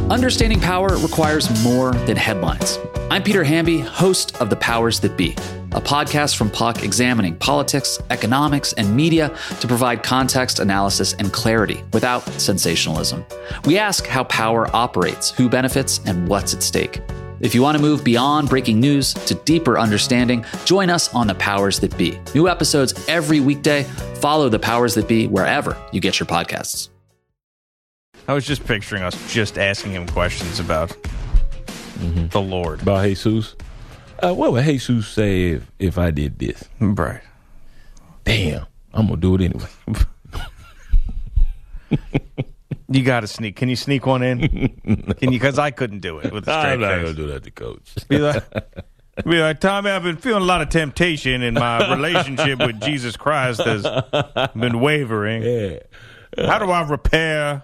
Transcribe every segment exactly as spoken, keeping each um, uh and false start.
Understanding power requires more than headlines. I'm Peter Hamby, host of The Powers That Be, a podcast from Puck examining politics, economics, and media to provide context, analysis, and clarity without sensationalism. We ask how power operates, who benefits, and what's at stake. If you want to move beyond breaking news to deeper understanding, join us on The Powers That Be. New episodes every weekday. Follow The Powers That Be wherever you get your podcasts. I was just picturing us just asking him questions about mm-hmm. the Lord. About Jesus? Uh, what would Jesus say if, if I did this? Right. Damn, I'm going to do it anyway. You got to sneak. Can you sneak one in? Can you? Because I couldn't do it with a straight I'm not face. going to do that to Coach. Be like, be like, Tommy, I've been feeling a lot of temptation, and my relationship with Jesus Christ has been wavering. Yeah. How do I repair?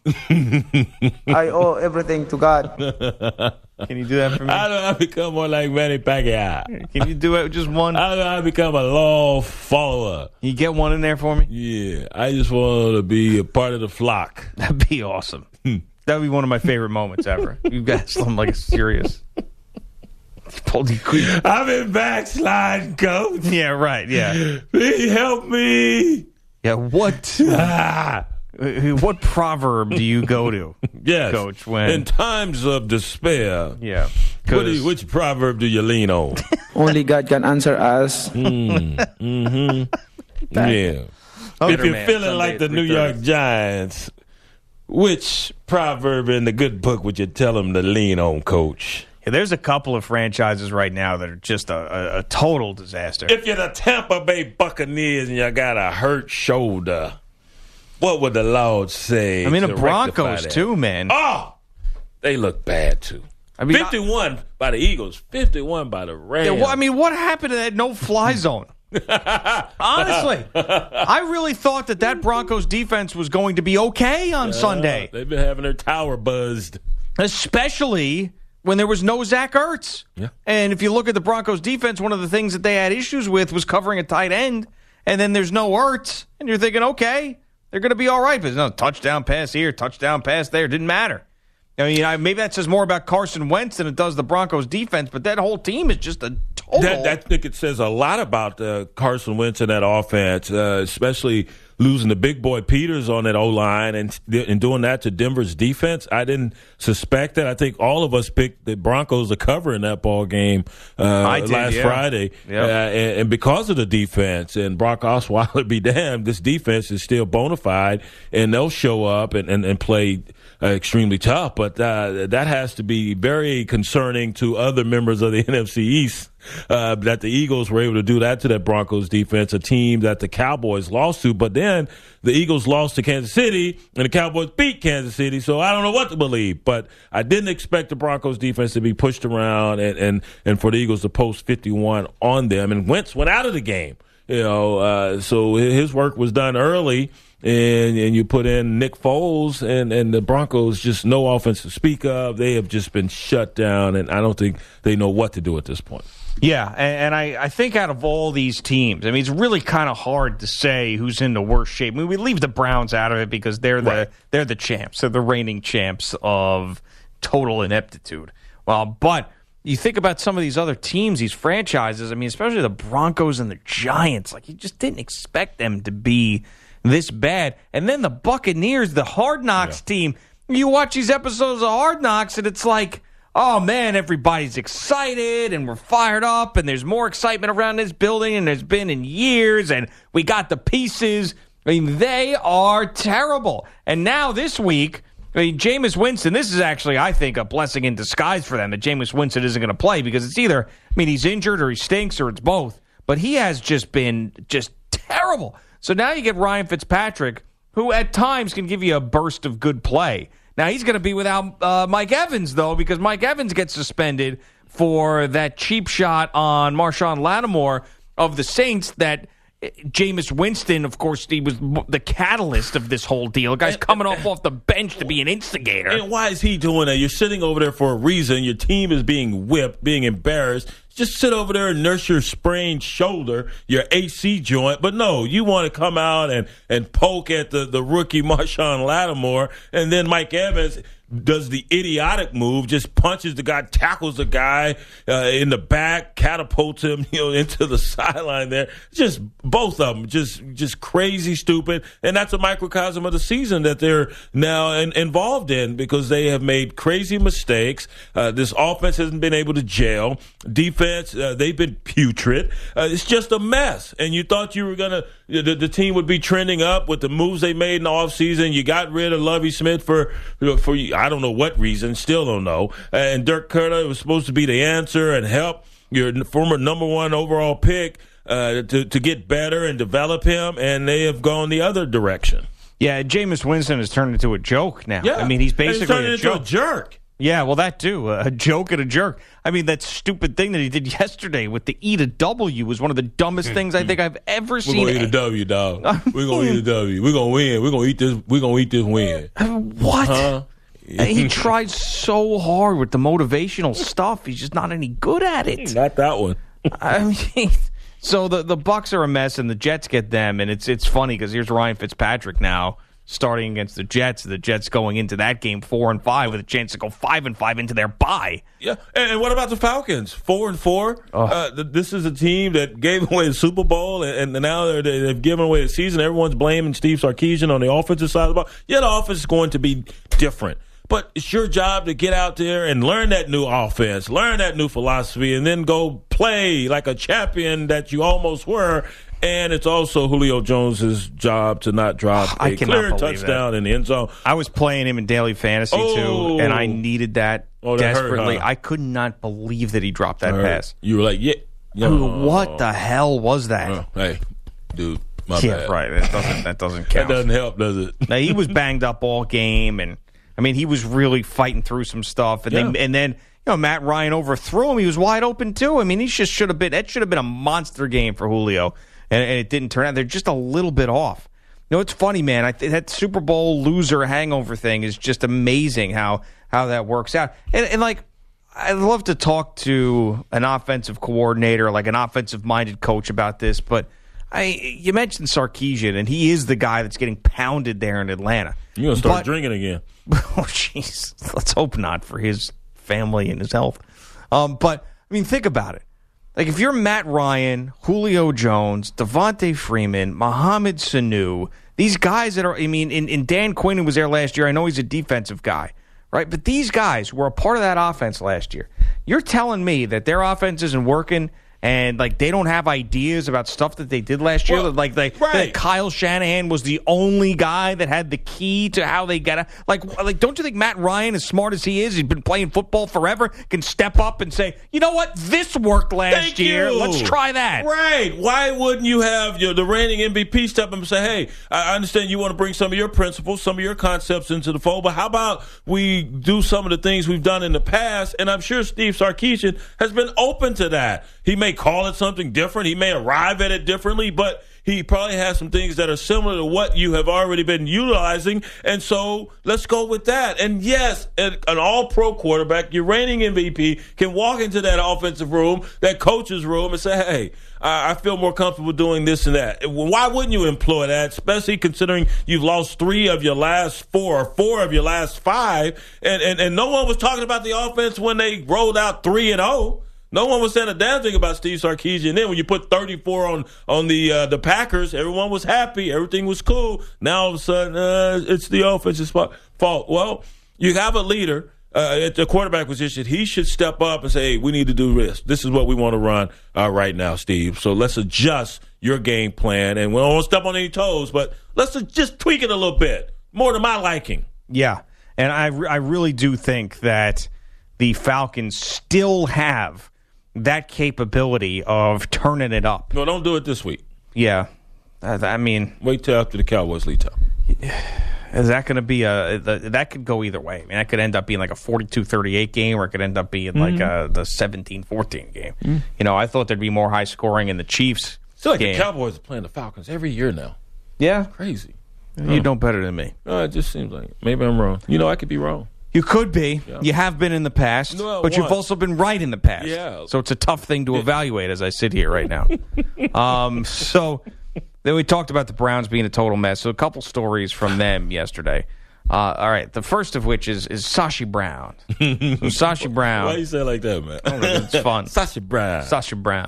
I owe everything to God. Can you do that for me? How do I become more like Manny Pacquiao? Can you do it just one? How do I become a law follower? Can you get one in there for me? Yeah, I just want to be a part of the flock. That'd be awesome. That'd be one of my favorite moments ever. You got something like a serious. I've been backsliding, Coach. Yeah, right. Yeah. Please help me. Yeah. What? Ah. What proverb do you go to, yes. Coach? When in times of despair, yeah, what do you, which proverb do you lean on? Only God can answer us. Mm, mm-hmm. Yeah. Oh, if you're man, feeling Sunday like the New York Giants, which proverb in the good book would you tell them to lean on, Coach? Yeah, there's a couple of franchises right now that are just a, a, a total disaster. If you're the Tampa Bay Buccaneers and you got a hurt shoulder, what would the Lord say? I mean, the to Broncos, too, man. Oh, they look bad, too. I mean, fifty-one I, by the Eagles, fifty-one by the Rams. Yeah, well, I mean, what happened to that no-fly zone? Honestly, I really thought that that Broncos defense was going to be okay on uh, Sunday. They've been having their tower buzzed. Especially when there was no Zach Ertz. Yeah. And if you look at the Broncos defense, one of the things that they had issues with was covering a tight end, and then there's no Ertz, and you're thinking, okay, they're going to be all right, but there's no touchdown pass here, touchdown pass there. It didn't matter. I mean, I, maybe that says more about Carson Wentz than it does the Broncos defense, but that whole team is just a total. That, that, I think it says a lot about uh, Carson Wentz and that offense, uh, especially losing the big boy Peters on that O-line and, and doing that to Denver's defense. I didn't suspect that. I think all of us picked the Broncos to cover in that ball game uh, did, last yeah. Friday. Yep. Uh, and, and because of the defense, and Brock Osweiler be damned, this defense is still bona fide, and they'll show up and, and, and play uh, extremely tough. But uh, that has to be very concerning to other members of the N F C East. Uh, that the Eagles were able to do that to that Broncos defense, a team that the Cowboys lost to. But then the Eagles lost to Kansas City, and the Cowboys beat Kansas City. So I don't know what to believe. But I didn't expect the Broncos defense to be pushed around and, and, and for the Eagles to post fifty-one on them. And Wentz went out of the game. You know, uh, so his work was done early. And and you put in Nick Foles, and, and the Broncos just no offense to speak of. They have just been shut down, and I don't think they know what to do at this point. Yeah, and, and I, I think out of all these teams, I mean, it's really kind of hard to say who's in the worst shape. I mean, we leave the Browns out of it because they're the right. they're the champs. They're the reigning champs of total ineptitude. Well, but you think about some of these other teams, these franchises, I mean, especially the Broncos and the Giants, like you just didn't expect them to be this bad. And then the Buccaneers, the Hard Knocks yeah. team, you watch these episodes of Hard Knocks and it's like, oh man, everybody's excited and we're fired up and there's more excitement around this building than there's been in years and we got the pieces. I mean, they are terrible. And now this week, I mean, Jameis Winston, this is actually, I think, a blessing in disguise for them that Jameis Winston isn't going to play because it's either, I mean, he's injured or he stinks or it's both. But he has just been just terrible. So now you get Ryan Fitzpatrick, who at times can give you a burst of good play. Now he's going to be without uh, Mike Evans, though, because Mike Evans gets suspended for that cheap shot on Marshawn Lattimore of the Saints that Jameis Winston, of course, he was the catalyst of this whole deal. The guy's coming off off the bench to be an instigator. And why is he doing that? You're sitting over there for a reason. Your team is being whipped, being embarrassed. Just sit over there and nurse your sprained shoulder, your A C joint. But no, you want to come out and, and poke at the, the rookie Marshawn Lattimore, and then Mike Evans does the idiotic move, just punches the guy, tackles the guy uh, in the back, catapults him, you know, into the sideline there. Just both of them, just just crazy stupid. And that's a microcosm of the season that they're now in, involved in, because they have made crazy mistakes. Uh, this offense hasn't been able to gel. Defense, uh, they've been putrid. Uh, it's just a mess. And you thought you were going to, the, the team would be trending up with the moves they made in the offseason. You got rid of Lovie Smith for, for I don't know what reason, still don't know. And Dirk Koetter was supposed to be the answer and help your former number one overall pick uh, to, to get better and develop him, and they have gone the other direction. Yeah, Jameis Winston has turned into a joke now. Yeah. I mean, he's basically he's turned a into joke. a jerk. Yeah, well, that too. A joke and a jerk. I mean, that stupid thing that he did yesterday with the eat a W was one of the dumbest things I think I've ever We're seen. gonna eat a W, dog. We're gonna eat a W. We're gonna win. We're gonna eat this. We're gonna eat this win. What? Huh? He tried so hard with the motivational stuff. He's just not any good at it. Not that one. I mean, so the the Bucs are a mess, and the Jets get them, and it's it's funny because here's Ryan Fitzpatrick now starting against the Jets. The Jets going into that game four and five with a chance to go five and five into their bye. Yeah, and, and what about the Falcons? Four and four. Oh. Uh, th- this is a team that gave away the Super Bowl, and, and now they're, they've given away the season. Everyone's blaming Steve Sarkisian on the offensive side of the ball. Yeah, the offense is going to be different. But it's your job to get out there and learn that new offense, learn that new philosophy, and then go play like a champion that you almost were. And it's also Julio Jones' job to not drop I a cannot clear believe touchdown that. in the end zone. I was playing him in daily fantasy Oh. too, and I needed that Oh, that hurt, desperately. huh? I could not believe that he dropped that All right. pass. You were like, yeah. yeah. What the hell was that? Oh, hey, dude, my yeah, bad. right. That doesn't that doesn't That count. doesn't help, does it? Now, he was banged up all game, and I mean, he was really fighting through some stuff, and Yeah. then and then you know Matt Ryan overthrew him. He was wide open too. I mean, he just should have been. That should have been a monster game for Julio, and, and it didn't turn out. They're just a little bit off. You know, it's funny, man. I th- that Super Bowl loser hangover thing is just amazing how how that works out. And, and like, I'd love to talk to an offensive coordinator, like an offensive minded coach, about this, but. I, you mentioned Sarkisian, and he is the guy that's getting pounded there in Atlanta. You're going to start But- drinking again. Oh, jeez. Let's hope not for his family and his health. Um, but, I mean, think about it. Like, if you're Matt Ryan, Julio Jones, Devontae Freeman, Mohamed Sanu, these guys that are, I mean, in, in Dan Quinn, who was there last year, I know he's a defensive guy, right? But these guys were a part of that offense last year. You're telling me that their offense isn't working and, like, they don't have ideas about stuff that they did last year? Well, like, they, right. that Kyle Shanahan was the only guy that had the key to how they get a like like don't you think Matt Ryan, as smart as he is, he's been playing football forever, can step up and say, you know what, this worked last Thank year, you. let's try that. Right. Why wouldn't you have your, the reigning M V P step up and say, hey, I understand you want to bring some of your principles, some of your concepts into the fold, but how about we do some of the things we've done in the past? And I'm sure Steve Sarkisian has been open to that. He may call it something different. He may arrive at it differently, but he probably has some things that are similar to what you have already been utilizing. And so let's go with that. And yes, an, an all-pro quarterback, your reigning M V P, can walk into that offensive room, that coach's room, and say, hey, I, I feel more comfortable doing this and that. Why wouldn't you employ that, especially considering you've lost three of your last four or four of your last five, and, and, and no one was talking about the offense when they rolled out three and oh. No one was saying a damn thing about Steve Sarkisian. And then when you put thirty-four on on the uh, the Packers, everyone was happy. Everything was cool. Now all of a sudden, uh, it's the offense's fault. Well, you have a leader uh, at the quarterback position. He should step up and say, hey, we need to do this. This is what we want to run uh, right now, Steve. So let's adjust your game plan. And we don't want to step on any toes, but let's just tweak it a little bit, more to my liking. Yeah, and I, re- I really do think that the Falcons still have that capability of turning it up. No, don't do it this week. Yeah. Uh, I mean, wait till after the Cowboys lead time. Is that going to be a the, that could go either way? I mean, that could end up being like a forty-two thirty-eight game, or it could end up being mm-hmm. like a, the seventeen fourteen game. Mm-hmm. You know, I thought there'd be more high scoring in the Chiefs. I feel like game. the Cowboys are playing the Falcons every year now. Yeah, crazy. You huh. know better than me. Uh, it just seems like maybe I'm wrong. You know, I could be wrong. You could be. Yeah. You have been in the past, no, but once. You've also been right in the past. Yeah. So it's a tough thing to evaluate as I sit here right now. um, so then we talked about the Browns being a total mess. So a couple stories from them yesterday. Uh, all right. The first of which is is Sashi Brown. So Sashi Brown. Why you say it like that, man? Oh, it's fun. Sashi Brown. Sashi Brown.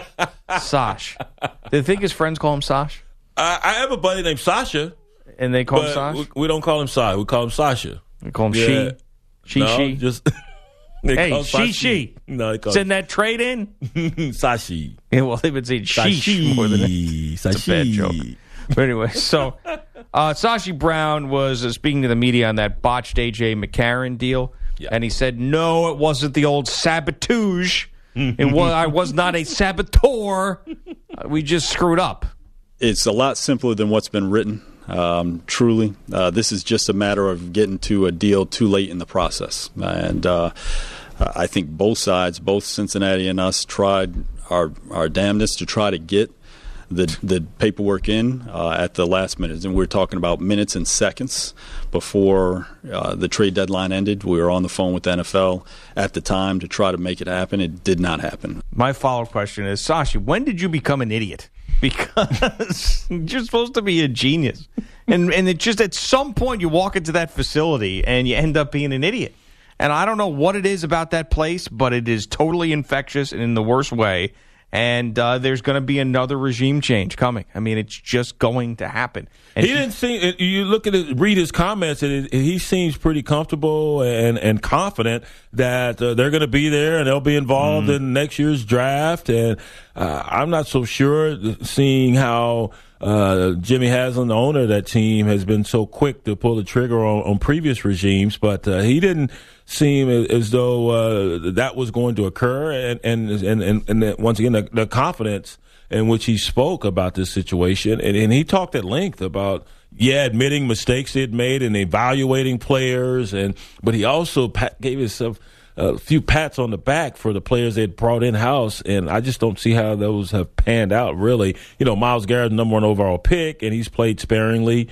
Sash. Do you think his friends call him Sash? I, I have a buddy named Sasha. And they call him but Sash? We, we don't call him Sai. We call him Sasha. We call him Yeah. she. She, no, she. Just they Hey, call she, Sashi. she. No, they call Send that trade in? Sashi. Yeah, well, they've been saying sheesh more than that. Sashi. It's a bad joke. But anyway, so uh, Sashi Brown was uh, speaking to the media on that botched A J McCarron deal, Yeah. and he said, no, it wasn't the old saboteuge. It was, I was not a saboteur. Uh, we just screwed up. It's a lot simpler than what's been written. Um, truly, uh, this is just a matter of getting to a deal too late in the process. And uh, I think both sides, both Cincinnati and us, tried our our damnedest to try to get the the paperwork in uh, at the last minute. And we're talking about minutes and seconds before uh, the trade deadline ended. We were on the phone with the N F L at the time to try to make it happen. It did not happen. My follow-up question is, Sashi, when did you become an idiot? Because you're supposed to be a genius. And and it just at some point you walk into that facility and you end up being an idiot. And I don't know what it is about that place, but it is totally infectious and in the worst way. And uh, there's going to be another regime change coming. I mean, it's just going to happen. And he didn't seem. You look at it, read his comments, and it, he seems pretty comfortable and, and confident that uh, they're going to be there and they'll be involved mm. in next year's draft. And uh, I'm not so sure, seeing how uh, Jimmy Haslam, the owner of that team, has been so quick to pull the trigger on, on previous regimes, but uh, he didn't seem as though uh, that was going to occur. And and and and, and that, once again, the, the confidence in which he spoke about this situation, and, and he talked at length about, yeah, admitting mistakes he had made and evaluating players, and but he also pat, gave himself a few pats on the back for the players they had brought in-house, and I just don't see how those have panned out, really. You know, Myles Garrett's number one overall pick, and he's played sparingly,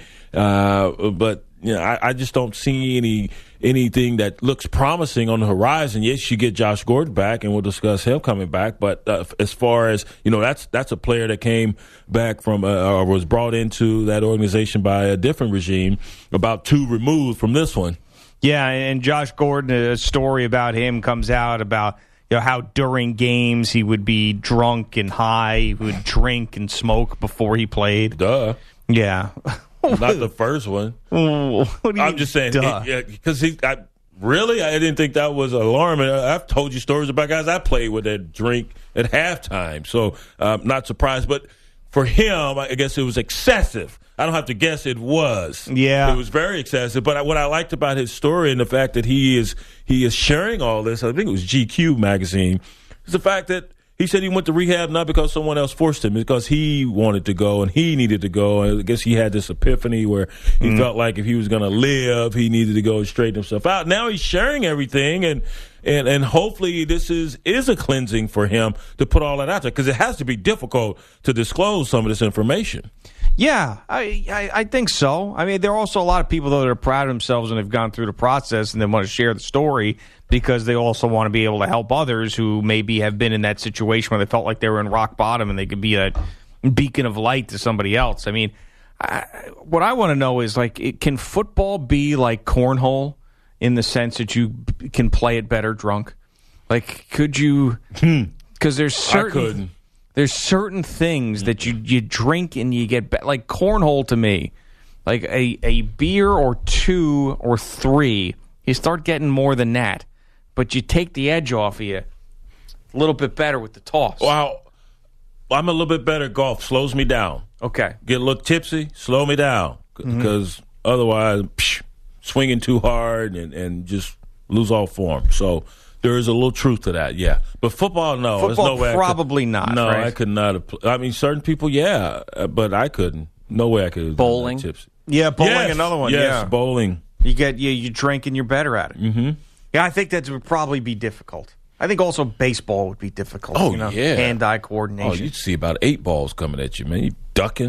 uh, but you know, I, I just don't see any anything that looks promising on the horizon. Yes, you get Josh Gordon back, and we'll discuss him coming back. But uh, as far as, you know, that's that's a player that came back from uh, or was brought into that organization by a different regime, about two removed from this one. Yeah, and Josh Gordon, a story about him comes out about, you know, how during games he would be drunk and high, he would drink and smoke before he played. Duh. Yeah. Not the first one. What do you I'm just saying, duh? because he, I, really, I didn't think that was alarming. I've told you stories about guys I played with that drink at halftime, so I'm not surprised. But for him, I guess it was excessive. I don't have to guess, it was. Yeah. It was very excessive. But what I liked about his story and the fact that he is he is sharing all this, I think it was G Q magazine, is the fact that he said he went to rehab not because someone else forced him, because he wanted to go and he needed to go. And I guess he had this epiphany where he mm. felt like if he was going to live, he needed to go and straighten himself out. Now he's sharing everything, and and and hopefully this is is a cleansing for him to put all that out there, because it has to be difficult to disclose some of this information. Yeah, I, I I think so. I mean, there are also a lot of people, though, that are proud of themselves and have gone through the process and they want to share the story because they also want to be able to help others who maybe have been in that situation where they felt like they were in rock bottom and they could be a beacon of light to somebody else. I mean, I, what I want to know is, like, it, can football be like cornhole in the sense that you b- can play it better drunk? Like, could you? Because there's certain. I couldn't. There's certain things that you, you drink and you get be- like cornhole to me, like a, a beer or two or three, you start getting more than that, but you take the edge off of you a little bit better with the toss. Wow, I'm a little bit better at golf. Slows me down. Okay, get a little tipsy, slow me down, because mm-hmm. otherwise, psh, swinging too hard and, and just lose all form. So. There is a little truth to that, yeah. But football, no. Football, There's no way probably I could, not. No, right? I could not. Have, I mean, certain people, yeah, but I couldn't. No way I could. Bowling, tips. Yeah, bowling. Yes, another one. Yes, yeah, bowling. You get you you drink and you're better at it. Mm-hmm. Yeah, I think that would probably be difficult. I think also baseball would be difficult. Oh you know? yeah, hand-eye coordination. Oh, you'd see about eight balls coming at you, man. You ducking.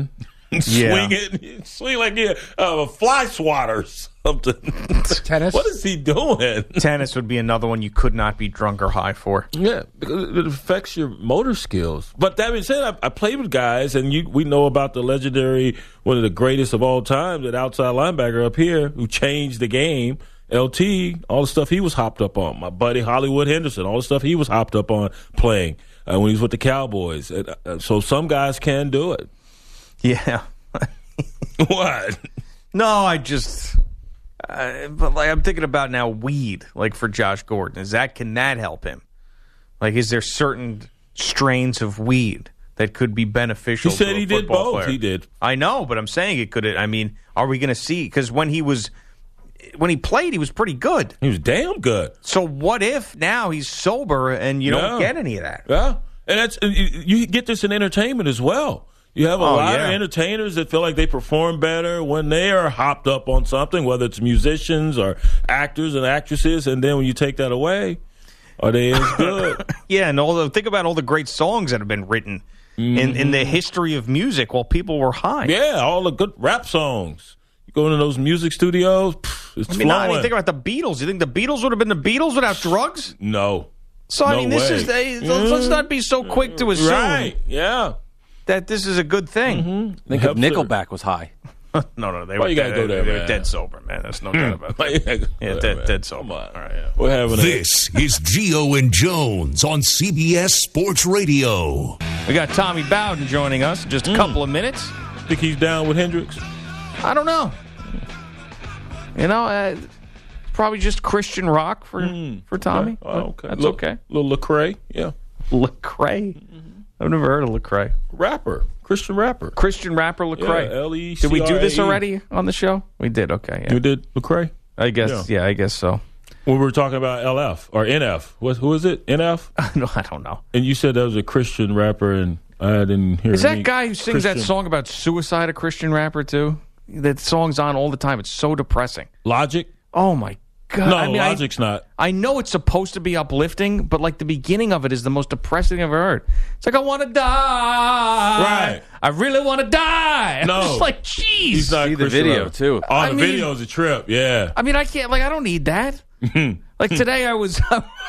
swing it, swing like yeah, uh, a fly swatter or something. Tennis? What is he doing? Tennis would be another one you could not be drunk or high for. Yeah, because it affects your motor skills. But that being said, I, I played with guys, and you, we know about the legendary, one of the greatest of all time, that outside linebacker up here who changed the game, L T, all the stuff he was hopped up on. My buddy Hollywood Henderson, all the stuff he was hopped up on playing uh, when he was with the Cowboys. And, uh, so some guys can do it. Yeah. What? No, I just... Uh, but like I'm thinking about now weed, like for Josh Gordon. Is that can that help him? Like, is there certain strains of weed that could be beneficial? He said to a he did football both. player? He did. I know, but I'm saying it could. I mean, are we going to see? Because when he was, when he played, he was pretty good. He was damn good. So what if now he's sober and you don't Yeah. get any of that? Yeah, and that's you, you get this in entertainment as well. You have a Oh, lot yeah. of entertainers that feel like they perform better when they are hopped up on something, whether it's musicians or actors and actresses, and then when you take that away, are they as good? Yeah, and all the, think about all the great songs that have been written Mm-hmm. in, in the history of music while people were high. Yeah, all the good rap songs. You go into those music studios, pff, it's I mean, flowing. I mean, think about the Beatles. You think the Beatles would have been the Beatles without drugs? no. So, I No mean, this way. is they, let's let's not be so quick to assume Right, yeah. that this is a good thing. Mm-hmm. I think if Helps her. Nickelback was high. No, no, they Why were you gotta dead, go there, they were man? dead sober, man. That's no doubt about that. yeah, Yeah, dead, dead sober. All right, yeah. We're having a This is Geo and Jones on C B S Sports Radio. We got Tommy Bowden joining us in just a couple of minutes. think he's down with Hendrix. I don't know. You know, uh, probably just Christian rock for for Tommy. Oh, okay. That's Little- okay. Little Lecrae, yeah. Lecrae. I've never heard of Lecrae. Rapper, Christian rapper. Christian rapper Lecrae. Yeah, L E C R A E. Did we do this already on the show? We did. Okay. Yeah. You did Lecrae? I guess. Yeah. Yeah. I guess so. When we were talking about L F or N F, what, who is it? N F? No, I don't know. And you said that was a Christian rapper, and I didn't hear. Is that any guy who sings that Christian- song about suicide a Christian rapper too? That song's on all the time. It's so depressing. Logic? Oh my god! No, I mean, Logic's not. I, I know it's supposed to be uplifting, but like the beginning of it is the most depressing thing I've ever heard. It's like I want to die. Right. I really want to die. No. I'm just like, jeez. He's not See the Christian video, rapper. too. Oh, I the mean- video's a trip. Yeah. I mean, I can't. Like, I don't need that. Like today, I was,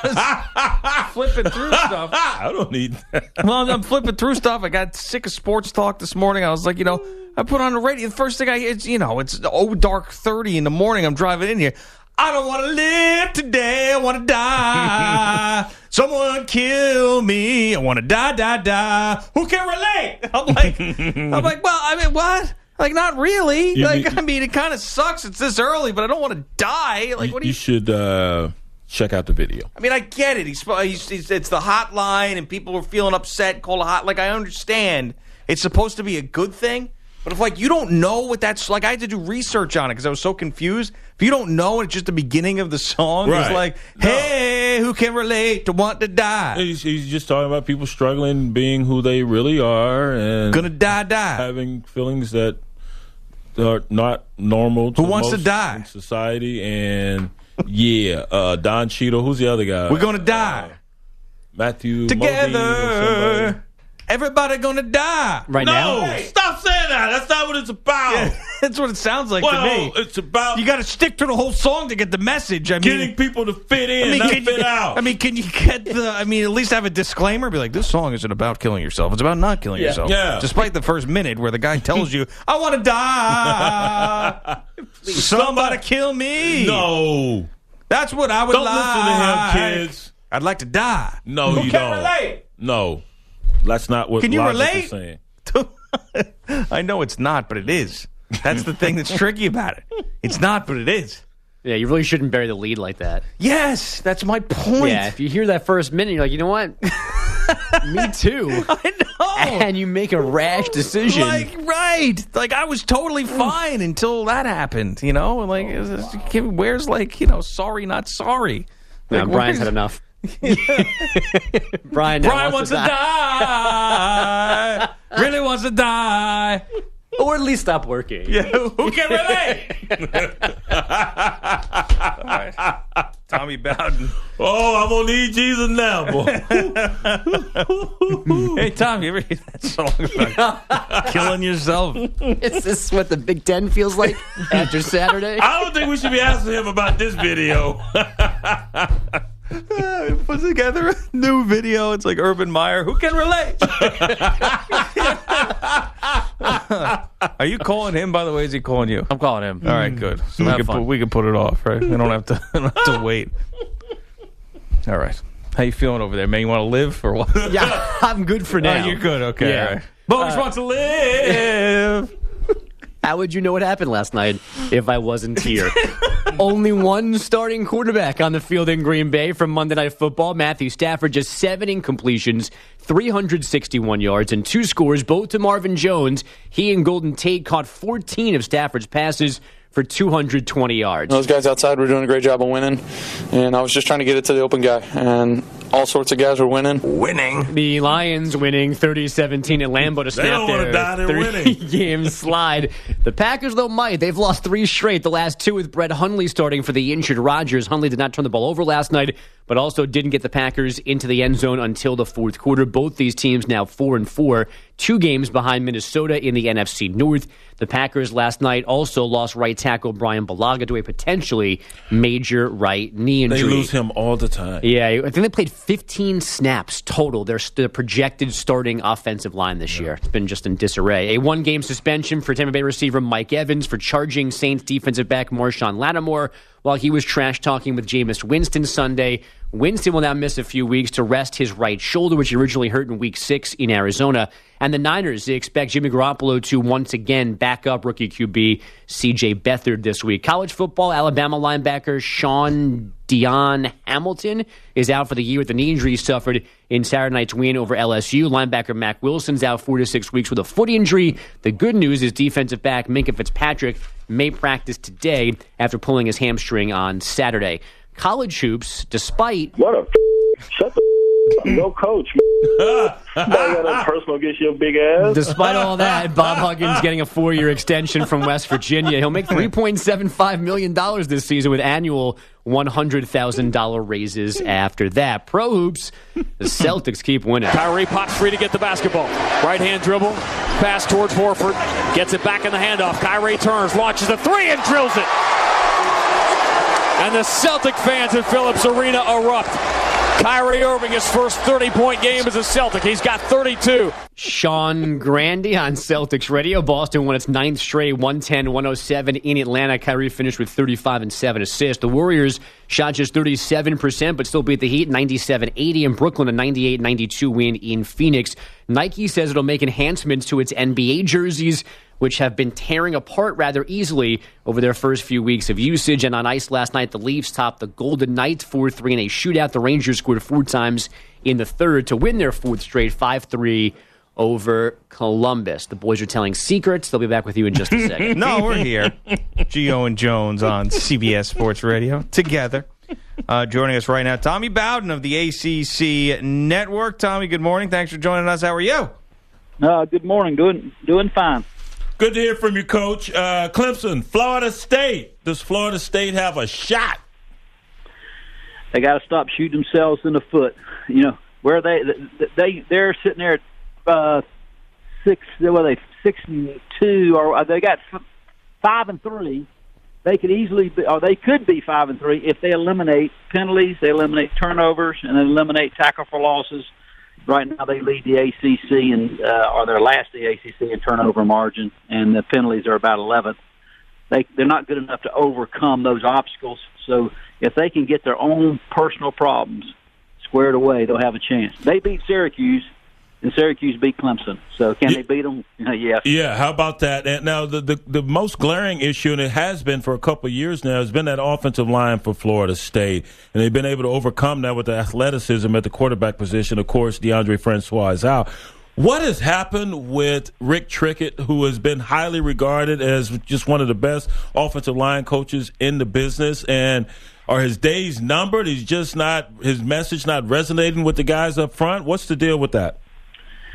I was flipping through stuff. I don't need that. Well, I'm flipping through stuff. I got sick of sports talk this morning. I was like, you know, I put on the radio. The first thing I hear, it's, you know, it's oh dark thirty in the morning. I'm driving in here. I don't want to live today. I want to die. Someone kill me. I want to die, die, die. Who can relate? I'm like, I'm like, well, I mean, what? Like, not really. You like, mean- I mean, it kind of sucks. It's this early, but I don't want to die. Like, You, what do you you? should uh, check out the video. I mean, I get it. He's, he's, he's it's the hotline, and people are feeling upset. Call a hot. Like, I understand. It's supposed to be a good thing, but if like you don't know what that's like, I had to do research on it because I was so confused. If you don't know, it's just the beginning of the song. It's Right. like, No. hey, who can relate to want to die? He's, he's just talking about people struggling being who they really are and Gonna die, die. having feelings that are not normal to Who wants to most die? in society. And yeah, uh, Don Cheadle. Who's the other guy? We're gonna die Matthew Modine or somebody. together. Everybody gonna die. Right No, now? stop saying that. That's not what it's about. That's what it sounds like Well, to me. it's about You got to stick to the whole song to get the message. I mean, getting people to fit in, not can fit you, out. I mean, can you get the? I mean, at least have a disclaimer. Be like, this song isn't about killing yourself. It's about not killing yourself. Yeah. Despite the first minute where the guy tells you, "I want to die." Somebody kill me. no, That's what I would don't like. listen to him, kids. I'd like to die. No, Who you can don't. relate? No, that's not what. Can you Logic relate? is saying. I know it's not, but it is. That's the thing that's tricky about it. It's not, but it is. Yeah, you really shouldn't bury the lead like that. Yes, that's my point. Yeah, if you hear that first minute, you're like, you know what? Me too. I know. And you make a rash decision. Like, right. Like, I was totally fine until that happened, you know? Like, is this- where's, like, you know, sorry, not sorry? Now, Like, Brian's where's- had enough. Brian, now Brian wants to die. Really wants to die. Or at least stop working. Yeah, who can relate? All right. Tommy Bowden. Oh, I'm going to need Jesus now, boy. Hey, Tom, you ever hear that song about killing yourself? Is this what the Big Ten feels like after Saturday? I don't think we should be asking him about this video. He puts together a new video. It's like Urban Meyer. Who can relate? Are you calling him, by the way? Is he calling you? I'm calling him. All right, good. So we Have can, fun. put, we can put it off, right? We don't have to, we don't have to wait. All right. How you feeling over there, man? You want to live or what? Yeah, I'm good for now. Oh, you're good. Okay. Yeah. All right. Bogus wants to live. How would you know what happened last night if I wasn't here? Only one starting quarterback on the field in Green Bay from Monday Night Football. Matthew Stafford, just seven incompletions, three hundred sixty-one yards, and two scores, both to Marvin Jones. He and Golden Tate caught fourteen of Stafford's passes for two hundred twenty yards. Those guys outside were doing a great job of winning, and I was just trying to get it to the open guy, and all sorts of guys were winning. Winning. The Lions winning thirty seventeen at Lambeau to snap don't wanna their die, they're winning. three-game slide. The Packers, though, might. They've lost three straight, the last two with Brett Hundley starting for the injured Rodgers. Hundley did not turn the ball over last night, but also didn't get the Packers into the end zone until the fourth quarter. Both these teams now four and four, two games behind Minnesota in the N F C North. The Packers last night also lost right tackle Brian Bulaga to a potentially major right knee injury. They lose him all the time. Yeah, I think they played fifteen snaps total. They're the projected starting offensive line this year. It's been just in disarray. A one-game suspension for Tampa Bay receiver Mike Evans for charging Saints defensive back Marshawn Lattimore while he was trash-talking with Jameis Winston Sunday. Winston will now miss a few weeks to rest his right shoulder, which he originally hurt in Week six in Arizona. And the Niners, they expect Jimmy Garoppolo to once again back up rookie Q B C J Beathard this week. College football, Alabama linebacker Sean Dion Hamilton is out for the year with the knee injury he suffered in Saturday night's win over L S U. Linebacker Mac Wilson's out four to six weeks with a foot injury. The good news is defensive back Minkah Fitzpatrick may practice today after pulling his hamstring on Saturday. College hoops, despite... What a f- shut the f- up. Go coach, man. Now you got that personal against your big ass. Despite all that, Bob Huggins getting a four-year extension from West Virginia. He'll make three point seven five million dollars this season with annual one hundred thousand dollars raises after that. Pro hoops, the Celtics keep winning. Kyrie pops free to get the basketball. Right-hand dribble, pass towards Horford, gets it back in the handoff. Kyrie turns, launches a three and drills it. And the Celtic fans in Phillips Arena erupt. Kyrie Irving, his first thirty-point game as a Celtic. He's got thirty-two. Sean Grande on Celtics Radio. Boston won its ninth straight, one ten one oh seven in Atlanta. Kyrie finished with thirty-five and seven assists. The Warriors shot just thirty-seven percent, but still beat the Heat ninety-seven eighty. In Brooklyn, a ninety-eight ninety-two win in Phoenix. Nike says it'll make enhancements to its N B A jerseys, which have been tearing apart rather easily over their first few weeks of usage. And on ice last night, the Leafs topped the Golden Knights four three in a shootout. The Rangers scored four times in the third to win their fourth straight five three over Columbus. The boys are telling secrets. They'll be back with you in just a second. No, we're here. Gio and Jones on C B S Sports Radio together. Uh, joining us right now, Tommy Bowden of the A C C Network. Tommy, good morning. Thanks for joining us. How are you? Uh, good morning. Doing doing fine. Good to hear from you, Coach. Uh, Clemson, Florida State. Does Florida State have a shot? They got to stop shooting themselves in the foot. You know where they they they're sitting there at uh, six. Well, they six and two, or they got f- five and three. They could easily be, or they could be five and three if they eliminate penalties, they eliminate turnovers, and they eliminate tackle for losses. Right now, they lead the A C C and uh, or they're last the A C C in turnover margin, and the penalties are about eleventh. They they're not good enough to overcome those obstacles. So if they can get their own personal problems squared away, they'll have a chance. They beat Syracuse, and Syracuse beat Clemson. So can they beat them? Uh, yes. Yeah, how about that? And now, the, the, the most glaring issue, and it has been for a couple of years now, has been that offensive line for Florida State. And they've been able to overcome that with the athleticism at the quarterback position. Of course, DeAndre Francois is out. What has happened with Rick Trickett, who has been highly regarded as just one of the best offensive line coaches in the business? And are his days numbered? He's just not, his message not resonating with the guys up front? What's the deal with that?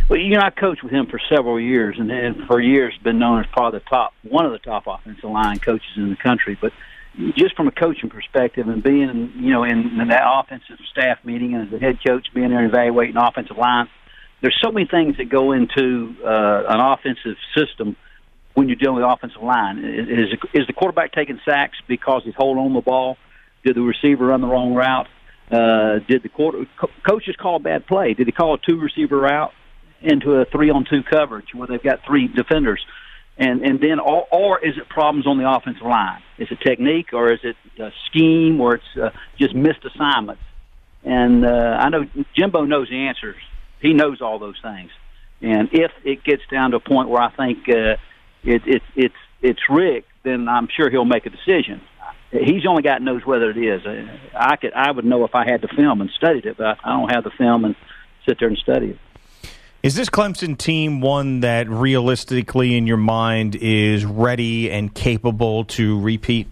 Well, you know, I coached with him for several years, and, and for years been known as probably the top, one of the top offensive line coaches in the country. But just from a coaching perspective and being, you know, in, in that offensive staff meeting and as a head coach being there and evaluating offensive line, there's so many things that go into uh, an offensive system when you're dealing with offensive line. Is, is the quarterback taking sacks because he's holding on the ball? Did the receiver run the wrong route? Uh, did the quarter, co- coaches call a bad play? Did he call a two-receiver route into a three-on-two coverage where they've got three defenders? And and then, or, or is it problems on the offensive line? Is it technique, or is it a scheme, or it's uh, just missed assignments? And uh, I know Jimbo knows the answers. He knows all those things. And if it gets down to a point where I think uh, it, it, it's it's rigged, then I'm sure he'll make a decision. He's the only guy that knows whether it is. I could I would know if I had the film and studied it, but I don't have the film and sit there and study it. Is this Clemson team one that realistically in your mind is ready and capable to repeat?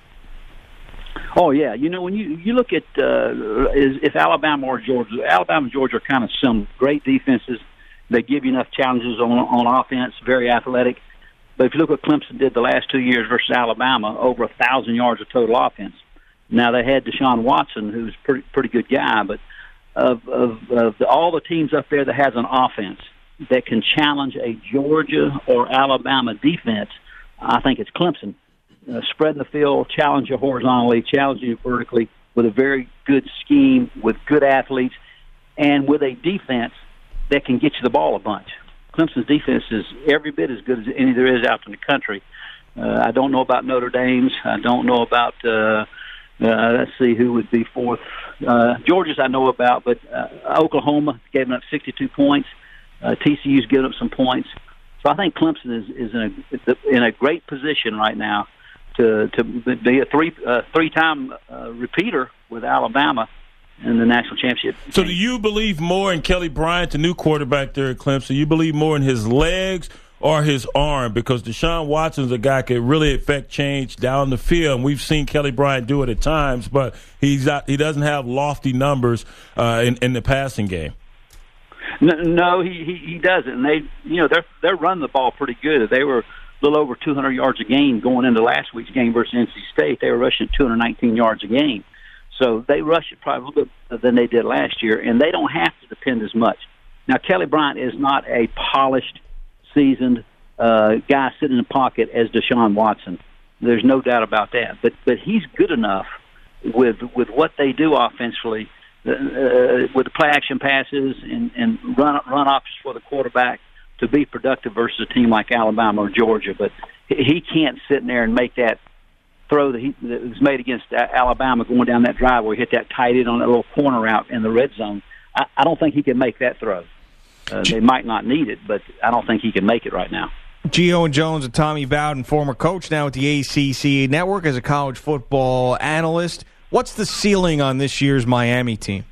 Oh, yeah. You know, when you, you look at uh, is, if Alabama or Georgia, Alabama and Georgia are kind of some great defenses. They give you enough challenges on, on offense, very athletic. But if you look what Clemson did the last two years versus Alabama, over a thousand yards of total offense. Now, they had Deshaun Watson, who's a pretty, pretty good guy, but Of, of, of the, all the teams up there that has an offense that can challenge a Georgia or Alabama defense, I think it's Clemson. Uh, spreading the field, challenge you horizontally, challenge you vertically with a very good scheme, with good athletes, and with a defense that can get you the ball a bunch. Clemson's defense is every bit as good as any there is out in the country. Uh, I don't know about Notre Dame's. I don't know about uh, Uh, let's see who would be fourth. Uh, Georgia's I know about, but uh, Oklahoma gave up sixty-two points. Uh, T C U's given up some points. So I think Clemson is, is in a in a great position right now to to be a three uh, three time uh, repeater with Alabama in the national championship. So, do you believe more in Kelly Bryant, the new quarterback there at Clemson? You believe more in his legs or his arm? Because Deshaun Watson's a guy that can really affect change down the field, and we've seen Kelly Bryant do it at times, but he's not, he doesn't have lofty numbers uh, in, in the passing game. No, no he, he he doesn't. And they, you know, they're they're running the ball pretty good. They were a little over two hundred yards a game going into last week's game versus N C State. They were rushing two hundred nineteen yards a game, so they rush it probably a little bit than they did last year, and they don't have to depend as much. Now, Kelly Bryant is not a polished, seasoned uh, guy sitting in the pocket as Deshaun Watson. There's no doubt about that. But but he's good enough with with what they do offensively, uh, with the play action passes and, and run run options for the quarterback to be productive versus a team like Alabama or Georgia. But he can't sit in there and make that throw that, he, that was made against Alabama going down that drive where he hit that tight end on that little corner route in the red zone. I, I don't think he can make that throw. Uh, they might not need it, but I don't think he can make it right now. Gio and Jones and Tommy Bowden, former coach now at the A C C Network as a college football analyst. What's the ceiling on this year's Miami team?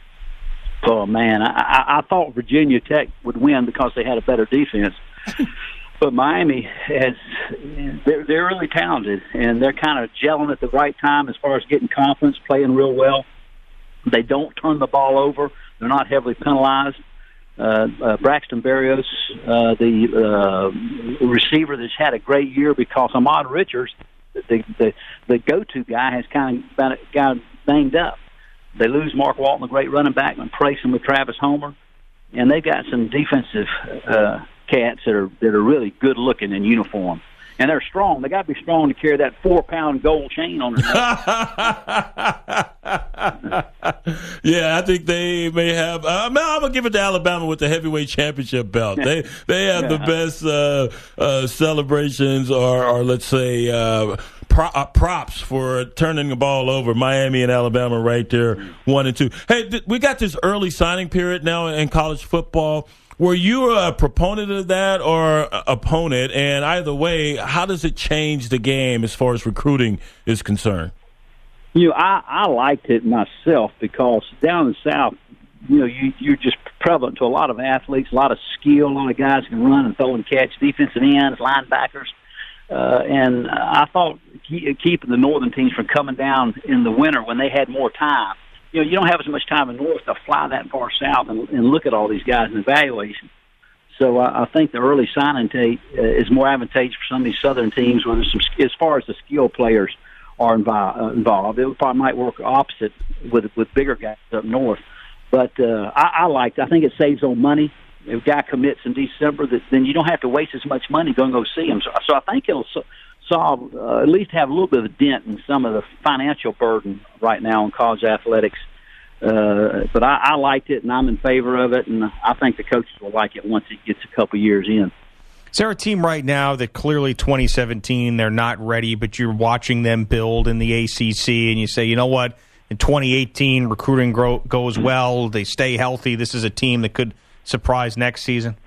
Oh, man, I, I, I thought Virginia Tech would win because they had a better defense. But Miami has, they're, they're really talented, and they're kind of gelling at the right time as far as getting confidence, playing real well. They don't turn the ball over. They're not heavily penalized. Uh, uh, Braxton Berrios, uh, the uh, receiver that's had a great year because Ahmad Richards, the the, the go-to guy, has kind of got, got banged up. They lose Mark Walton, a great running back, and replace him with Travis Homer. And they've got some defensive uh, cats that are that are really good-looking in uniform. And they're strong. They got to be strong to carry that four-pound gold chain on their neck. Yeah, I think they may have. Uh, I'm gonna give it to Alabama with the heavyweight championship belt. They they have the best uh, uh, celebrations, or, or let's say uh, pro- uh, props for turning the ball over. Miami and Alabama right there, one and two. Hey, th- we got this early signing period now in college football. Were you a proponent of that or opponent? And either way, how does it change the game as far as recruiting is concerned? You know, I, I liked it myself because down in the South, you know, you, you're just prevalent to a lot of athletes, a lot of skill, a lot of guys can run and throw and catch, defensive ends, linebackers. Uh, and I thought keep, keeping the northern teams from coming down in the winter when they had more time. You know, you don't have as much time in the north to fly that far south and, and look at all these guys in evaluation. So I, I think the early signing date uh, is more advantageous for some of these Southern teams, where there's some, as far as the skill players are invi- uh, involved. It probably might work opposite with with bigger guys up north. But uh, I, I like. I think it saves on money. If a guy commits in December, that then you don't have to waste as much money going to go see him. So, so I think it'll so, solve uh, at least have a little bit of a dent in some of the financial burden right now in college athletics. Uh, but I, I liked it, and I'm in favor of it, and I think the coaches will like it once it gets a couple years in. Is there a team right now that clearly twenty seventeen they're not ready, but you're watching them build in the A C C, and you say, you know what, in twenty eighteen recruiting grow, goes well, they stay healthy, this is a team that could surprise next season?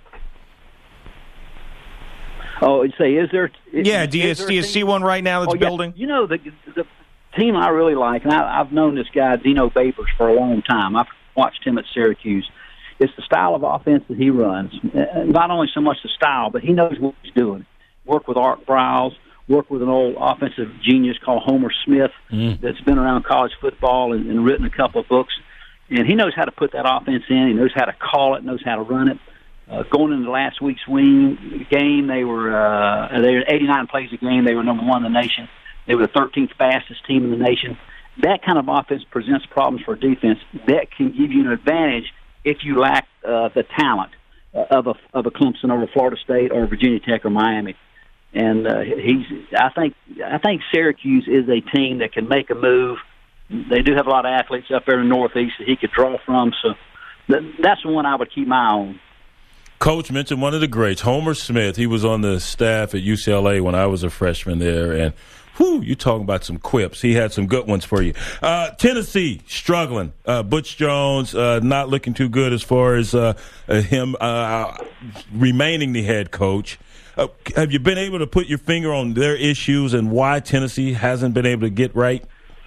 Oh, you say, is there? Is, yeah, do you, do you see one right now that's oh, yeah. building? You know, the the team I really like, and I, I've known this guy, Dino Babers, for a long time. I've watched him at Syracuse. It's the style of offense that he runs. Not only so much the style, but he knows what he's doing. Work with Art Briles, work with an old offensive genius called Homer Smith mm. that's been around college football and, and written a couple of books. And he knows how to put that offense in. He knows how to call it, knows how to run it. Uh, going into last week's wing game, they were uh, they were eighty-nine plays a game. They were number one in the nation. They were the thirteenth fastest team in the nation. That kind of offense presents problems for defense. That can give you an advantage if you lack uh, the talent uh, of a of a Clemson or a Florida State or Virginia Tech or Miami. And uh, he's I think I think Syracuse is a team that can make a move. They do have a lot of athletes up there in the Northeast that he could draw from. So th- that's the one I would keep my eye on. Coach mentioned one of the greats, Homer Smith. He was on the staff at U C L A when I was a freshman there, and whew, you talking about some quips. He had some good ones for you. Uh, Tennessee, struggling. Uh, Butch Jones, uh, not looking too good as far as uh, uh, him uh, remaining the head coach. Uh, have you been able to put your finger on their issues and why Tennessee hasn't been able to get right?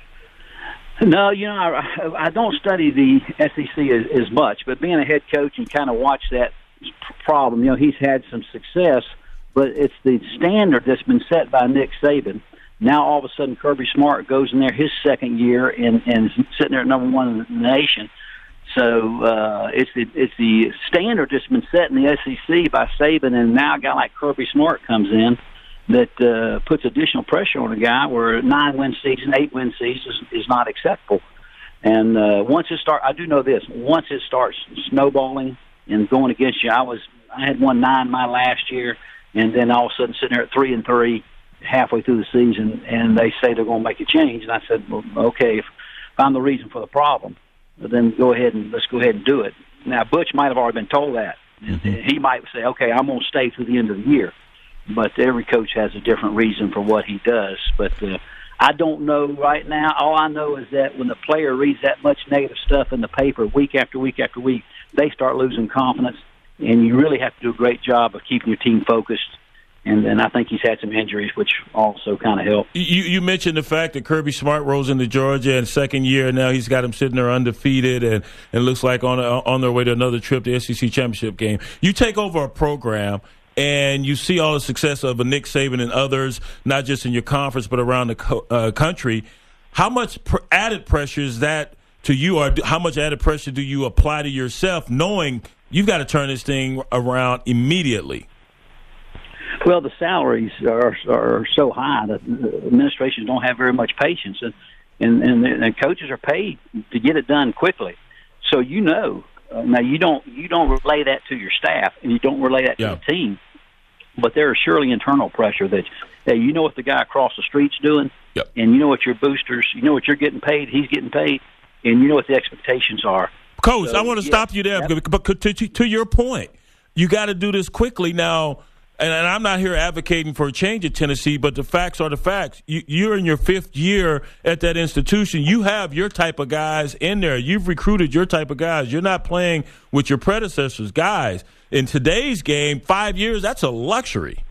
No, you know, I, I don't study the S E C as, as much, but being a head coach and kind of watch that problem, you know, he's had some success, but it's the standard that's been set by Nick Saban. Now all of a sudden Kirby Smart goes in there his second year and, and is sitting there at number one in the nation. So uh, it's the it's the standard that's been set in the S E C by Saban, and now a guy like Kirby Smart comes in that uh, puts additional pressure on a guy where a nine-win season, eight-win season is, is not acceptable. And uh, once it starts, I do know this, once it starts snowballing and going against you, I was I had won nine my last year, and then all of a sudden sitting there at three and three halfway through the season, and they say they're going to make a change, and I said, well, okay, if, if I'm the reason for the problem, then go ahead and let's go ahead and do it. Now Butch might have already been told that. Mm-hmm. He might say, okay, I'm going to stay through the end of the year, but every coach has a different reason for what he does. But uh, I don't know right now. All I know is that when the player reads that much negative stuff in the paper week after week after week, they start losing confidence, and you really have to do a great job of keeping your team focused. And then I think he's had some injuries, which also kind of help. You, you mentioned the fact that Kirby Smart rose into Georgia in second year. Now he's got him sitting there undefeated, and, and looks like on on their way to another trip to the S E C championship game. You take over a program, and you see all the success of a Nick Saban and others, not just in your conference but around the co- uh, country. How much pr- added pressure is that to you, or how much added pressure do you apply to yourself, knowing you've got to turn this thing around immediately? Well, the salaries are are so high that administrations don't have very much patience, and and, and, and coaches are paid to get it done quickly. So you know, uh, now you don't you don't relay that to your staff, and you don't relay that yeah. to the team. But there is surely internal pressure that, hey, you know what the guy across the street's doing, yep. and you know what your boosters, you know what you're getting paid, he's getting paid, and you know what the expectations are. Coach, so, I want to yeah, stop you there, yep. but to, to, to your point, you got to do this quickly now. And, and I'm not here advocating for a change at Tennessee, but the facts are the facts. You, you're in your fifth year at that institution. You have your type of guys in there. You've recruited your type of guys. You're not playing with your predecessors' guys. In today's game, five years, that's a luxury.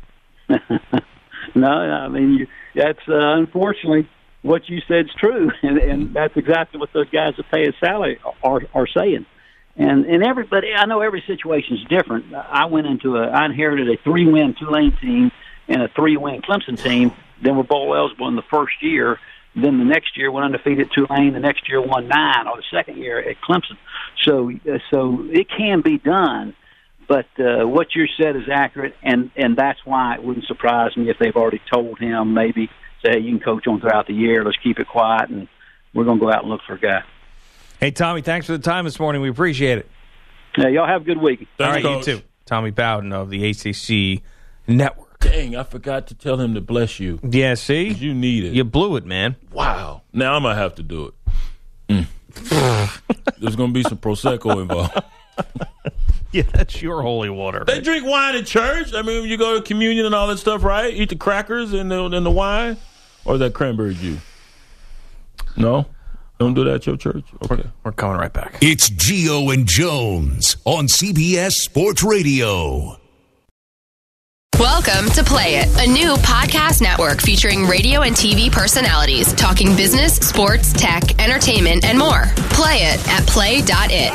No, I mean, you, that's uh, unfortunately what you said is true, and, and that's exactly what those guys that pay a salary are, are saying. And and everybody, I know every situation is different. I went into a, I inherited a three-win Tulane team and a three-win Clemson team. Then we're bowl eligible in the first year. Then the next year went undefeated at Tulane. The next year won nine, or the second year at Clemson. So uh, so it can be done, but uh, what you said is accurate, and, and that's why it wouldn't surprise me if they've already told him maybe, say, hey, you can coach on throughout the year. Let's keep it quiet, and we're going to go out and look for a guy. Hey, Tommy, thanks for the time this morning. We appreciate it. Yeah, y'all have a good week. Thanks, All right, Coach. You too. Tommy Bowden of the A C C Network. Dang, I forgot to tell him to bless you. Yeah, see? You need it. You blew it, man. Wow. Now I'm going to have to do it. Mm. There's going to be some Prosecco involved. Yeah, that's your holy water. They drink wine in church. I mean, when you go to communion and all that stuff, right? Eat the crackers and the, and the wine? Or is that cranberry juice? No? Don't do that at your church? Okay. We're, we're coming right back. It's Gio and Jones on C B S Sports Radio. Welcome to Play It, a new podcast network featuring radio and T V personalities talking business, sports, tech, entertainment, and more. Play it at play dot it.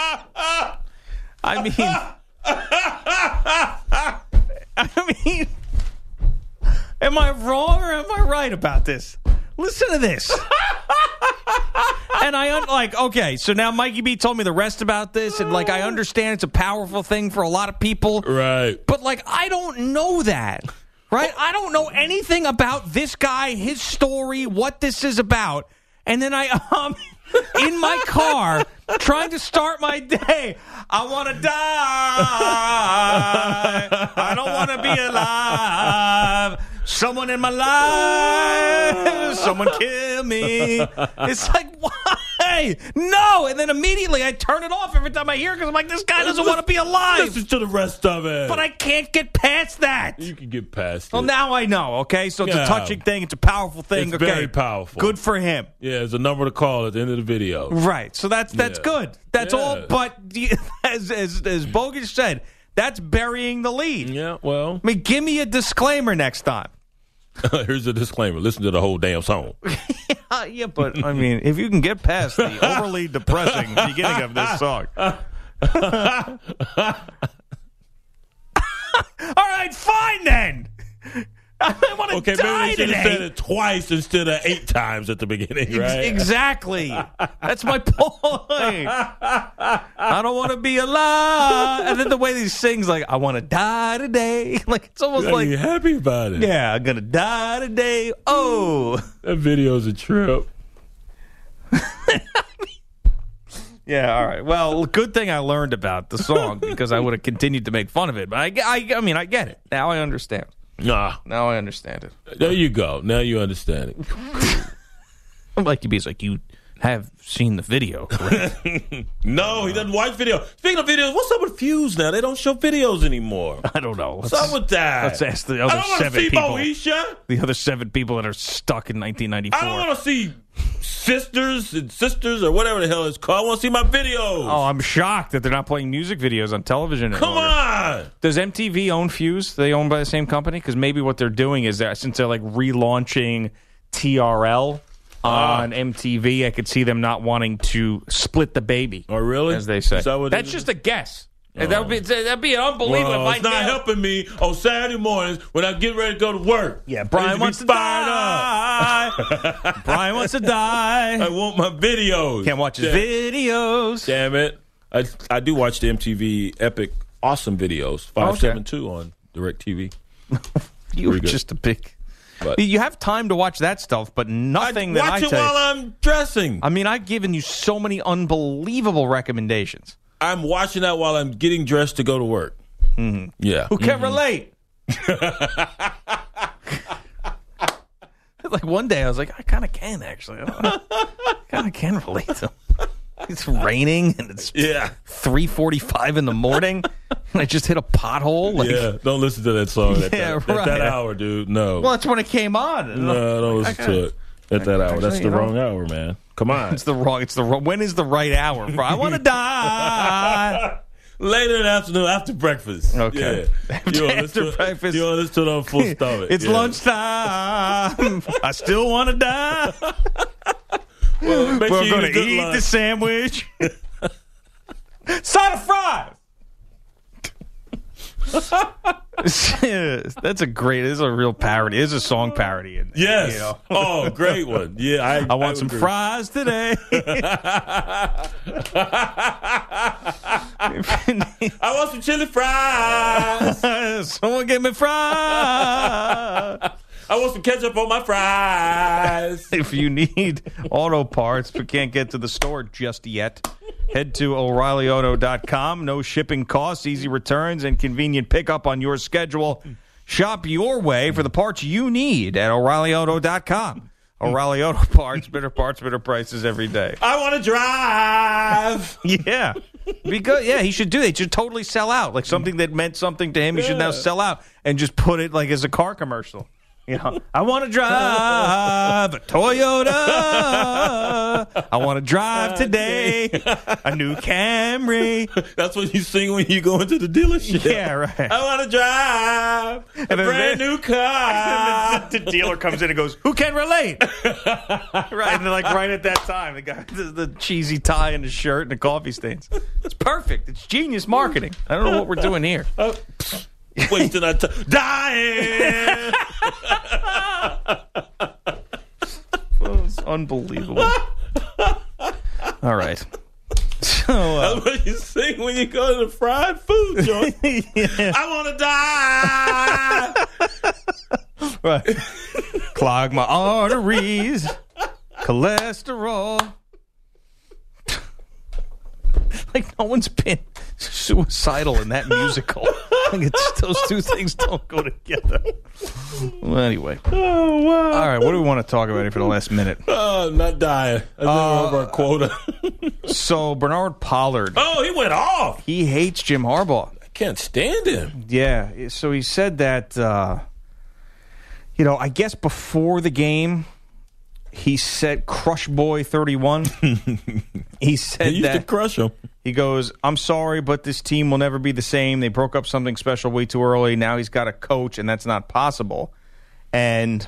I mean, I mean, am I wrong or am I right about this? Listen to this. And I, un- like, okay, so now Mikey B told me the rest about this, and, like, I understand it's a powerful thing for a lot of people. Right. But, like, I don't know that, right? I don't know anything about this guy, his story, what this is about. And then I, um, in my car, trying to start my day, I want to die. I don't want to be alive. Someone in my life, someone kill me. It's like, why? No. And then immediately I turn it off every time I hear it because I'm like, this guy doesn't want to be alive. Listen to the rest of it. But I can't get past that. You can get past it. Well, now I know, okay? So it's Yeah. a touching thing. It's a powerful thing. It's okay. very powerful. Good for him. Yeah, there's a number to call at the end of the video. Right. So that's that's Yeah. good. That's Yeah. all. But as, as, as Bogus said, that's burying the lead. Yeah, well. I mean, give me a disclaimer next time. Here's a disclaimer. Listen to the whole damn song. Uh, yeah, but, I mean, if you can get past the overly depressing beginning of this song. All right, fine then. I want to Okay, die maybe they should today. have said it twice instead of eight times at the beginning, right? Exactly. That's my point. I don't want to be alive. And then the way he sings, like, I want to die today. Like, it's almost Are like, you happy about it? yeah, I'm going to die today. Oh. That video's a trip. Yeah, all right. Well, good thing I learned about the song because I would have continued to make fun of it. But I, I, I mean, I get it. Now I understand. Nah. Now I understand it. There you go. Now you understand it. I'm like, he's like, you have seen the video, correct? No, he doesn't watch video. Speaking of videos, what's up with Fuse now? They don't show videos anymore. I don't know. What's Let's- up with that? Let's ask the I other don't want to seven see people. Moesha. The other seven people that are stuck in nineteen ninety-four. I don't want to see sisters and sisters or whatever the hell it's called. I want to see my videos. Oh, I'm shocked that they're not playing music videos on television Come anymore. on. Does M T V own Fuse? They owned by the same company? Because maybe what they're doing is that since they're like relaunching T R L on Ah. M T V, I could see them not wanting to split the baby. Oh, really? As they say. Is that what it That's is? just a guess. Oh. That would be that'd be unbelievable. Well, if I it's not nailed- helping me on Saturday mornings when I get ready to go to work. Yeah, I Brian need wants be to fired die. Brian wants to die. I want my videos. Can't watch his Damn- videos. Damn it. I, I do watch the M T V Epic Awesome Videos, five seven two on DirecTV. You're Pretty good. just a big... But You have time to watch that stuff, but nothing I that I watch it tell you- while I'm dressing. I mean, I've given you so many unbelievable recommendations. I'm watching that while I'm getting dressed to go to work. Mm-hmm. Yeah. Who can relate? Like one day I was like, I kind of can actually. I kind of can relate to him. It's raining and it's Yeah. three forty-five in the morning and I just hit a pothole. Like, Yeah. Don't listen to that song at, Yeah, that, at right. that hour, dude. No. well, that's when it came on. no, don't listen I to it at that hour. That's actually, the you wrong hour, man. Come on. It's the wrong. It's the wrong. When is the right hour? For, I want to die. Later in the afternoon, after breakfast. Okay. Yeah. After- You wanna after listen to- breakfast. You want to listen to it on full stomach. It's Yeah. lunchtime. I still want to die. Well, make We're sure you going eat a to good eat lunch. the sandwich. Side of fries. That's a great. This is a real parody. It's a song parody. In there, Yes. you know? Oh, great one. Yeah, I, I want I some agree. fries today. I want some chili fries. Someone get me fries. I want some ketchup on my fries. If you need auto parts but can't get to the store just yet, head to O'Reilly Auto dot com. No shipping costs, easy returns, and convenient pickup on your schedule. Shop your way for the parts you need at O'Reilly Auto dot com. O'Reilly Auto Parts, better parts, better prices every day. I want to drive. Yeah. Because, yeah, he should do that. He should totally sell out. Like something that meant something to him, he should now sell out and just put it like as a car commercial. You know, I want to drive a Toyota. I want to drive today a new Camry. That's what you sing when you go into the dealership. Yeah, right. I want to drive a brand new car. The, the dealer comes in and goes, "Who can relate?" Right, and then like right at that time, the guy, the, the cheesy tie and the shirt and the coffee stains. It's perfect. It's genius marketing. I don't know what we're doing here. Uh, Wasting our time. Dying. It's unbelievable. All right. So, uh, that's what you sing when you go to the fried food joint. Yeah. I want to die. Right. Clog my arteries. Cholesterol. Like no one's been suicidal in that musical. Like it's, those two things don't go together. Well, anyway. Oh, wow. All right, what do we want to talk about here for the last minute? Oh, not dying. I think Uh, we're over our quota. So, Bernard Pollard. Oh, he went off. He hates Jim Harbaugh. I can't stand him. Yeah, so he said that, uh, you know, I guess before the game, he said Crush Boy thirty-one. He said he used that. to crush him. He goes, I'm sorry, but this team will never be the same. They broke up something special way too early. Now he's got a coach, and that's not possible. And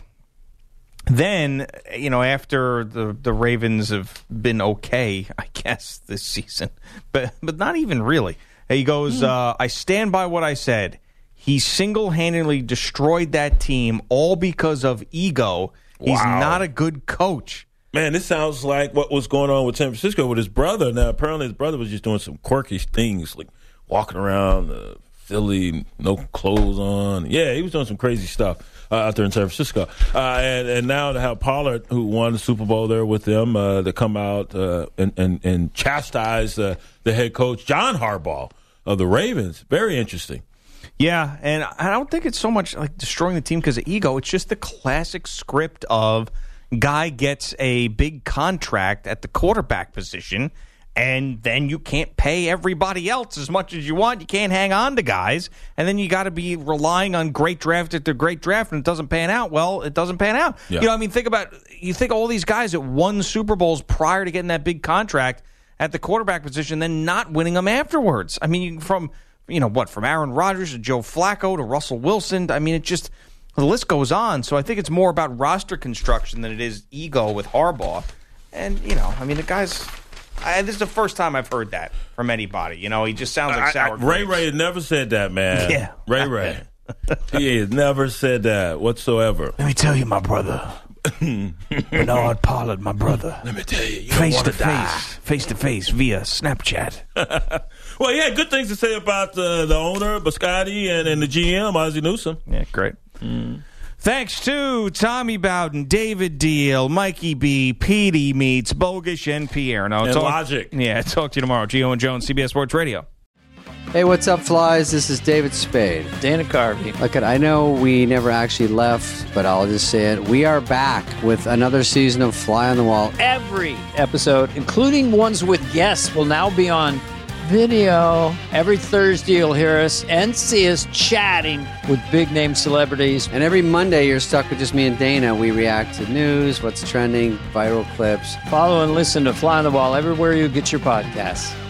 then, you know, after the, the Ravens have been okay, I guess, this season, but but not even really. He goes, uh, I stand by what I said. He single-handedly destroyed that team all because of ego. He's Wow. not a good coach. Man, this sounds like what was going on with San Francisco with his brother. Now, apparently his brother was just doing some quirky things, like walking around uh, Philly, no clothes on. Yeah, he was doing some crazy stuff uh, out there in San Francisco. Uh, and, and now to have Pollard, who won the Super Bowl there with them, uh, to come out uh, and, and, and chastise uh, the head coach, John Harbaugh of the Ravens. Very interesting. Yeah, and I don't think it's so much like destroying the team because of ego. It's just the classic script of guy gets a big contract at the quarterback position, and then you can't pay everybody else as much as you want. You can't hang on to guys, and then you got to be relying on great draft after great draft, and it doesn't pan out. Well, it doesn't pan out. Yeah. You know, I mean, think about you think all these guys that won Super Bowls prior to getting that big contract at the quarterback position, then not winning them afterwards. I mean, from you know what, from Aaron Rodgers to Joe Flacco to Russell Wilson. I mean, it just the list goes on. So I think it's more about roster construction than it is ego with Harbaugh. And you know, I mean, the guy's. I, this is the first time I've heard that from anybody. You know, he just sounds like sour I, I, Ray grapes. Ray has never said that, man. Yeah. Ray Ray. He has never said that whatsoever. Let me tell you, my brother. Bernard Pollard, my brother. Let me tell you, you face don't to want to die. face, face to face via Snapchat. Well, he had good things to say about uh, the owner, Biscotti, and, and the G M, Ozzie Newsome. Yeah, great. Mm. Thanks to Tommy Bowden, David Deal, Mikey B, Petey Meets, Bogish, and Pierre. No, And talk, Logic. Yeah, talk to you tomorrow. Gio and Jones, C B S Sports Radio. Hey, what's up, flies? This is David Spade. Dana Carvey. Look, I know we never actually left, but I'll just say it. We are back with another season of Fly on the Wall. Every episode, including ones with guests, will now be on video. Every Thursday, you'll hear us and see us chatting with big-name celebrities. And every Monday, you're stuck with just me and Dana. We react to news, what's trending, viral clips. Follow and listen to Fly on the Wall everywhere you get your podcasts.